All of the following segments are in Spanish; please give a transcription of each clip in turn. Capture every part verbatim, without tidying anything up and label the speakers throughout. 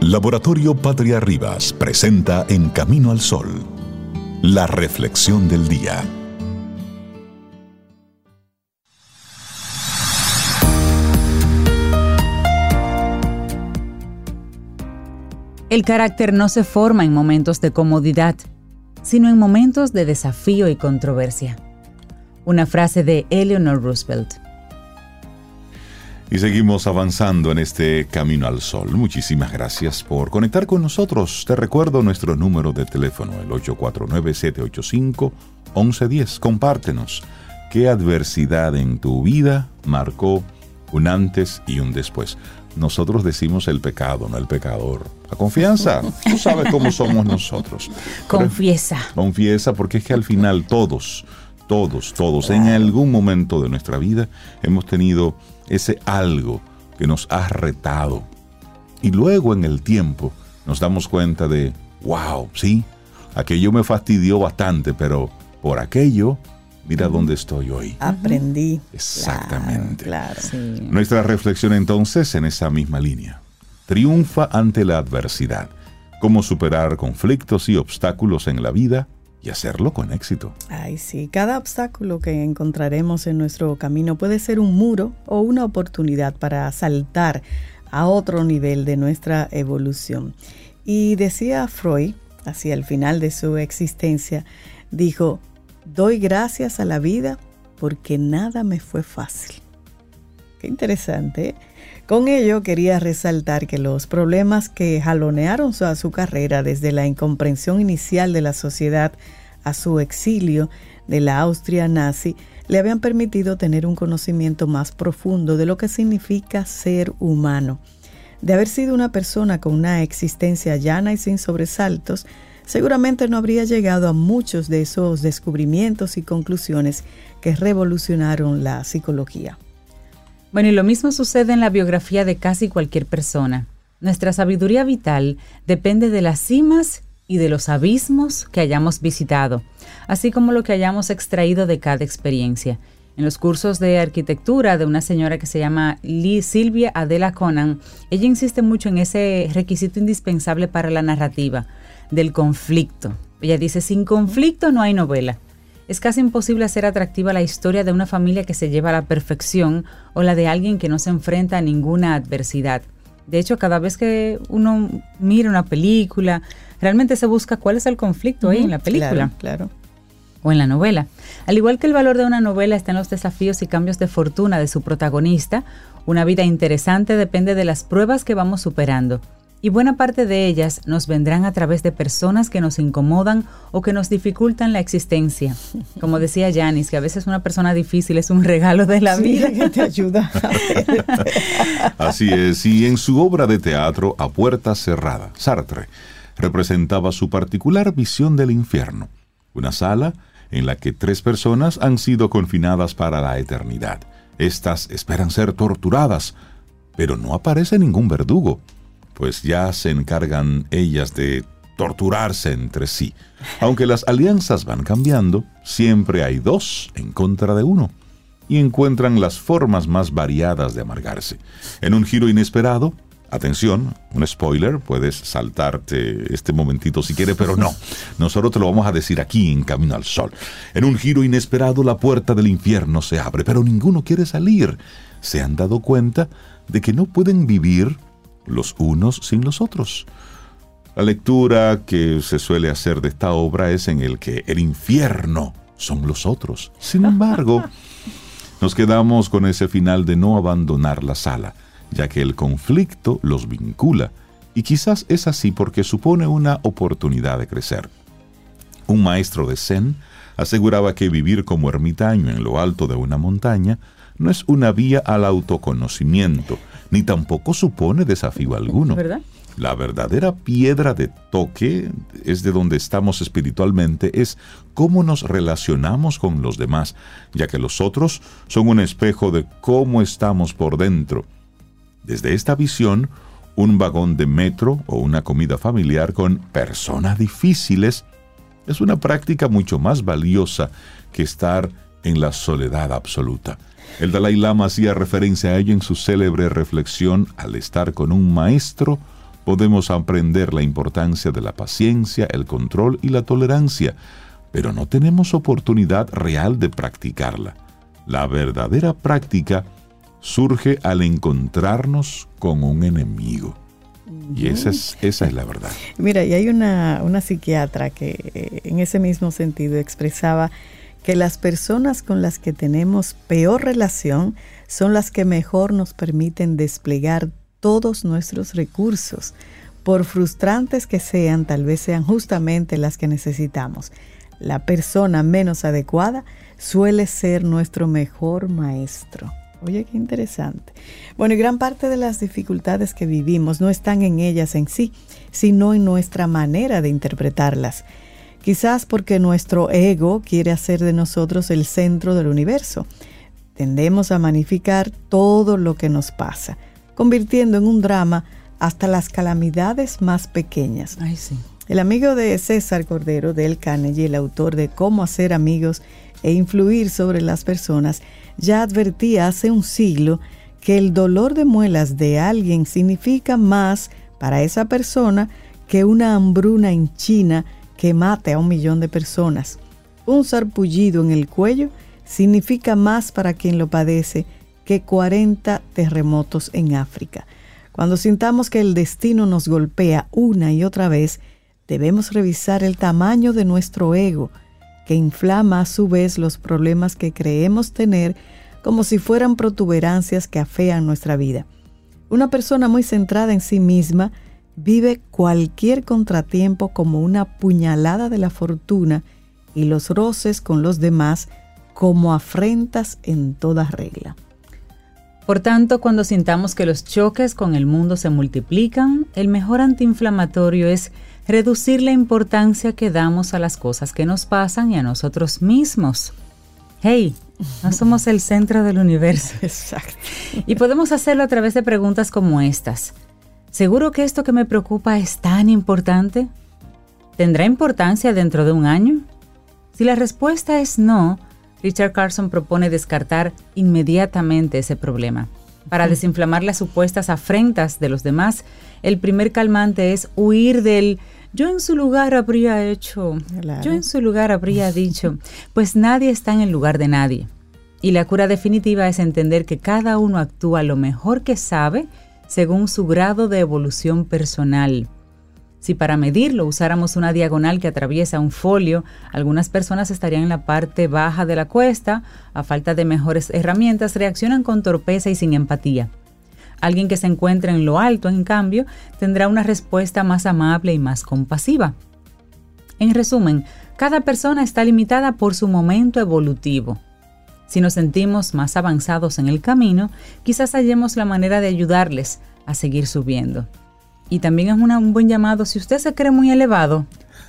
Speaker 1: Laboratorio Patria Rivas presenta En Camino al Sol, la reflexión del día.
Speaker 2: El carácter no se forma en momentos de comodidad, sino en momentos de desafío y controversia. Una frase de Eleanor Roosevelt.
Speaker 3: Y seguimos avanzando en este Camino al Sol. Muchísimas gracias por conectar con nosotros. Te recuerdo nuestro número de teléfono, el ocho cuatro nueve, siete ocho cinco, once diez. Compártenos qué adversidad en tu vida marcó un antes y un después. Nosotros decimos el pecado, no el pecador. La confianza, tú sabes cómo somos nosotros.
Speaker 2: Confiesa.
Speaker 3: Pero, confiesa, porque es que al final todos, todos, todos, claro, en algún momento de nuestra vida hemos tenido ese algo que nos ha retado. Y luego en el tiempo nos damos cuenta de, wow, sí, aquello me fastidió bastante, pero por aquello, mira uh-huh. dónde estoy hoy.
Speaker 4: Aprendí.
Speaker 3: Exactamente.
Speaker 4: Claro, claro. Sí.
Speaker 3: Nuestra reflexión entonces en esa misma línea. Triunfa ante la adversidad. Cómo superar conflictos y obstáculos en la vida y hacerlo con éxito.
Speaker 4: Ay, sí. Cada obstáculo que encontraremos en nuestro camino puede ser un muro o una oportunidad para saltar a otro nivel de nuestra evolución. Y decía Freud, hacia el final de su existencia, dijo: doy gracias a la vida porque nada me fue fácil. Qué interesante, ¿eh? Con ello quería resaltar que los problemas que jalonearon a su carrera, desde la incomprensión inicial de la sociedad a su exilio de la Austria nazi, le habían permitido tener un conocimiento más profundo de lo que significa ser humano. De haber sido una persona con una existencia llana y sin sobresaltos, seguramente no habría llegado a muchos de esos descubrimientos y conclusiones que revolucionaron la psicología.
Speaker 2: Bueno, y lo mismo sucede en la biografía de casi cualquier persona. Nuestra sabiduría vital depende de las cimas y de los abismos que hayamos visitado, así como lo que hayamos extraído de cada experiencia. En los cursos de arquitectura de una señora que se llama Lee Silvia Adela Conan, ella insiste mucho en ese requisito indispensable para la narrativa, del conflicto. Ella dice, sin conflicto no hay novela. Es casi imposible hacer atractiva la historia de una familia que se lleva a la perfección o la de alguien que no se enfrenta a ninguna adversidad. De hecho, cada vez que uno mira una película, realmente se busca cuál es el conflicto uh-huh. ahí en la película.
Speaker 4: Claro, claro.
Speaker 2: O en la novela. Al igual que el valor de una novela está en los desafíos y cambios de fortuna de su protagonista, una vida interesante depende de las pruebas que vamos superando. Y buena parte de ellas nos vendrán a través de personas que nos incomodan o que nos dificultan la existencia. Como decía Janis, que a veces una persona difícil es un regalo de la
Speaker 4: sí,
Speaker 2: vida.
Speaker 4: que te ayuda.
Speaker 3: Así es, y en su obra de teatro A Puerta Cerrada, Sartre representaba su particular visión del infierno, una sala en la que tres personas han sido confinadas para la eternidad. Estas esperan ser torturadas, pero no aparece ningún verdugo, pues ya se encargan ellas de torturarse entre sí. Aunque las alianzas van cambiando, siempre hay dos en contra de uno, y encuentran las formas más variadas de amargarse. En un giro inesperado, atención, un spoiler, puedes saltarte este momentito si quieres, pero no, nosotros te lo vamos a decir aquí en Camino al Sol. En un giro inesperado, la puerta del infierno se abre, pero ninguno quiere salir. Se han dado cuenta de que no pueden vivir los unos sin los otros. La lectura que se suele hacer de esta obra es en el que el infierno son los otros. Sin embargo, nos quedamos con ese final de no abandonar la sala, ya que el conflicto los vincula, y quizás es así porque supone una oportunidad de crecer. Un maestro de Zen aseguraba que vivir como ermitaño en lo alto de una montaña no es una vía al autoconocimiento, ni tampoco supone desafío alguno.
Speaker 2: ¿Verdad?
Speaker 3: La verdadera piedra de toque es de donde estamos espiritualmente, es cómo nos relacionamos con los demás, ya que los otros son un espejo de cómo estamos por dentro. Desde esta visión, un vagón de metro o una comida familiar con personas difíciles es una práctica mucho más valiosa que estar en la soledad absoluta. El Dalai Lama hacía referencia a ello en su célebre reflexión: al estar con un maestro, Podemos aprender la importancia de la paciencia, el control y la tolerancia, pero no tenemos oportunidad real de practicarla. La verdadera práctica surge al encontrarnos con un enemigo. Y esa es, esa es la verdad.
Speaker 4: Mira, y hay una, una psiquiatra que eh, en ese mismo sentido expresaba que las personas con las que tenemos peor relación son las que mejor nos permiten desplegar todos nuestros recursos. Por frustrantes que sean, tal vez sean justamente las que necesitamos. La persona menos adecuada suele ser nuestro mejor maestro. Oye, qué interesante. Bueno, y gran parte de las dificultades que vivimos no están en ellas en sí, sino en nuestra manera de interpretarlas. Quizás porque nuestro ego quiere hacer de nosotros el centro del universo. Tendemos a magnificar todo lo que nos pasa, convirtiendo en un drama hasta las calamidades más pequeñas.
Speaker 2: Ay, sí.
Speaker 4: El amigo de César Cordero, Dale Carnegie, el autor de Cómo hacer amigos e influir sobre las personas, ya advertía hace un siglo que el dolor de muelas de alguien significa más para esa persona que una hambruna en China que mate a un millón de personas. Un sarpullido en el cuello significa más para quien lo padece que cuarenta terremotos en África. Cuando sintamos que el destino nos golpea una y otra vez, debemos revisar el tamaño de nuestro ego, que inflama a su vez los problemas que creemos tener como si fueran protuberancias que afean nuestra vida. Una persona muy centrada en sí misma vive cualquier contratiempo como una puñalada de la fortuna y los roces con los demás como afrentas en toda regla.
Speaker 2: Por tanto, cuando sintamos que los choques con el mundo se multiplican, el mejor antiinflamatorio es reducir la importancia que damos a las cosas que nos pasan y a nosotros mismos. Hey, no somos el centro del universo.
Speaker 4: Exacto.
Speaker 2: Y podemos hacerlo a través de preguntas como estas. ¿Seguro que esto que me preocupa es tan importante? ¿Tendrá importancia dentro de un año? Si la respuesta es no, Richard Carson propone descartar inmediatamente ese problema. Para desinflamar las supuestas afrentas de los demás, el primer calmante es huir del yo en su lugar habría hecho, claro. yo en su lugar habría dicho, pues nadie está en el lugar de nadie. Y la cura definitiva es entender que cada uno actúa lo mejor que sabe según su grado de evolución personal. Si para medirlo usáramos una diagonal que atraviesa un folio, algunas personas estarían en la parte baja de la cuesta, a falta de mejores herramientas, reaccionan con torpeza y sin empatía. Alguien que se encuentre en lo alto, en cambio, tendrá una respuesta más amable y más compasiva. En resumen, cada persona está limitada por su momento evolutivo. Si nos sentimos más avanzados en el camino, quizás hallemos la manera de ayudarles a seguir subiendo. Y también es una, un buen llamado si usted se cree muy elevado.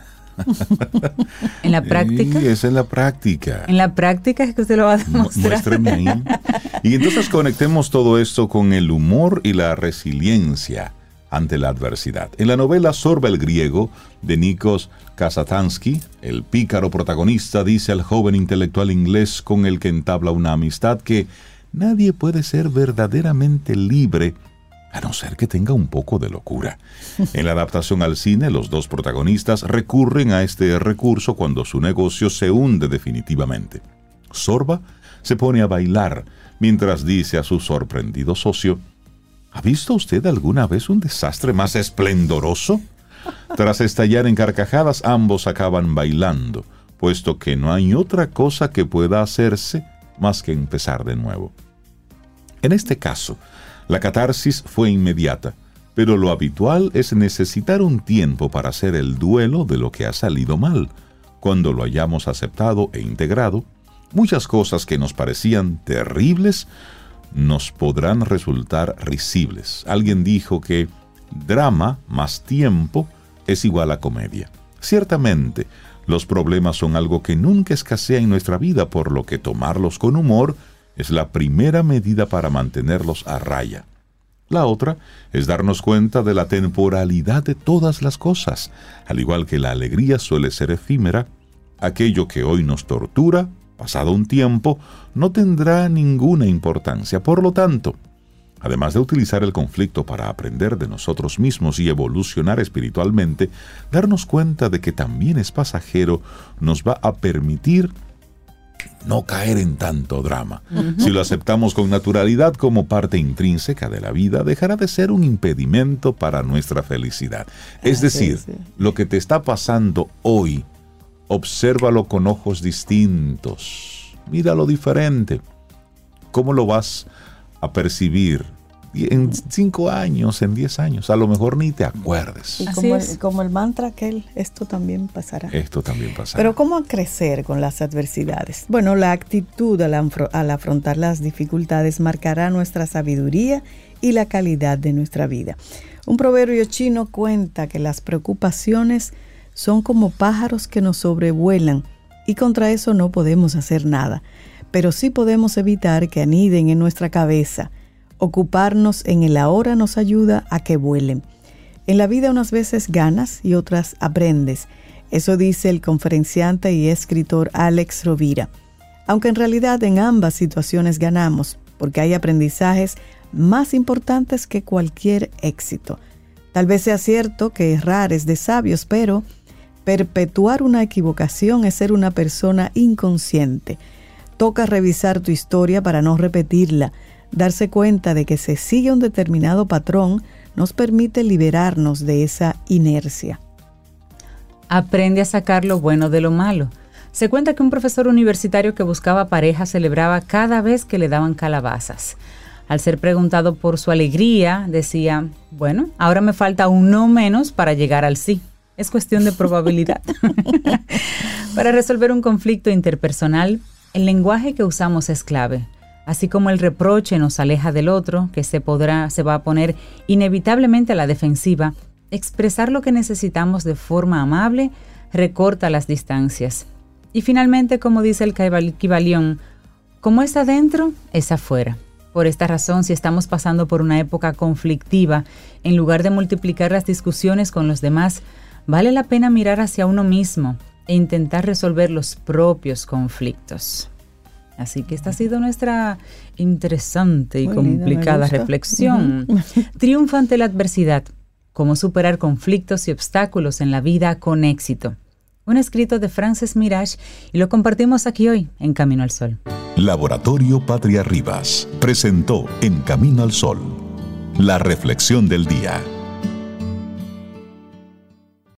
Speaker 2: En la práctica.
Speaker 3: Sí, es en la práctica.
Speaker 2: En la práctica es que usted lo va a demostrar.
Speaker 3: Muéstreme ahí. Y entonces conectemos todo esto con el humor y la resiliencia ante la adversidad. En la novela Sorba el griego de Nikos Kazantzakis, el pícaro protagonista dice al joven intelectual inglés con el que entabla una amistad que nadie puede ser verdaderamente libre a no ser que tenga un poco de locura. En la adaptación al cine, los dos protagonistas recurren a este recurso cuando su negocio se hunde definitivamente. Sorba se pone a bailar mientras dice a su sorprendido socio: ¿ha visto usted alguna vez un desastre más esplendoroso? Tras estallar en carcajadas, ambos acaban bailando, puesto que no hay otra cosa que pueda hacerse más que empezar de nuevo. En este caso, la catarsis fue inmediata, pero lo habitual es necesitar un tiempo para hacer el duelo de lo que ha salido mal. Cuando lo hayamos aceptado e integrado, muchas cosas que nos parecían terribles nos podrán resultar risibles. Alguien dijo que drama más tiempo es igual a comedia. Ciertamente, los problemas son algo que nunca escasea en nuestra vida, por lo que tomarlos con humor es la primera medida para mantenerlos a raya. La otra es darnos cuenta de la temporalidad de todas las cosas. Al igual que la alegría suele ser efímera, aquello que hoy nos tortura, pasado un tiempo, no tendrá ninguna importancia. Por lo tanto, Además de utilizar el conflicto para aprender de nosotros mismos y evolucionar espiritualmente, darnos cuenta de que también es pasajero nos va a permitir no caer en tanto drama. Uh-huh. Si lo aceptamos con naturalidad como parte intrínseca de la vida, dejará de ser un impedimento para nuestra felicidad. Es decir, sí, sí. lo que te está pasando hoy, obsérvalo con ojos distintos. Míralo diferente. ¿Cómo lo vas a percibir en cinco años, en diez años? A lo mejor ni te acuerdes.
Speaker 4: Y como el, como el mantra aquel, esto también pasará.
Speaker 3: Esto también pasará.
Speaker 4: Pero ¿cómo crecer con las adversidades? Bueno, la actitud al, al afrontar las dificultades marcará nuestra sabiduría y la calidad de nuestra vida. Un proverbio chino cuenta que las preocupaciones son como pájaros que nos sobrevuelan y contra eso no podemos hacer nada. Pero sí podemos evitar que aniden en nuestra cabeza. Ocuparnos en el ahora nos ayuda a que vuelen. En la vida unas veces ganas y otras aprendes. Eso dice el conferenciante y escritor Alex Rovira. Aunque en realidad en ambas situaciones ganamos, porque hay aprendizajes más importantes que cualquier éxito. Tal vez sea cierto que errar es de sabios, pero perpetuar una equivocación es ser una persona inconsciente. Toca revisar tu historia para no repetirla. Darse cuenta de que se sigue un determinado patrón nos permite liberarnos de esa inercia.
Speaker 2: Aprende a sacar lo bueno de lo malo. Se cuenta que un profesor universitario que buscaba pareja celebraba cada vez que le daban calabazas. Al ser preguntado por su alegría, decía, bueno, ahora me falta un no menos para llegar al sí. Es cuestión de probabilidad. Para resolver un conflicto interpersonal, el lenguaje que usamos es clave. Así como el reproche nos aleja del otro, que se podrá, se va a poner inevitablemente a la defensiva, expresar lo que necesitamos de forma amable recorta las distancias. Y finalmente, como dice el Kybalión, como es adentro, es afuera. Por esta razón, si estamos pasando por una época conflictiva, en lugar de multiplicar las discusiones con los demás, vale la pena mirar hacia uno mismo e intentar resolver los propios conflictos. Así que esta ha sido nuestra interesante y Muy complicada linda, reflexión. Uh-huh. Triunfo ante la adversidad. Cómo superar conflictos y obstáculos en la vida con éxito. Un escrito de Frances Mirage y lo compartimos aquí hoy en Camino al Sol.
Speaker 1: Laboratorio Patria Rivas presentó En Camino al Sol la reflexión del día.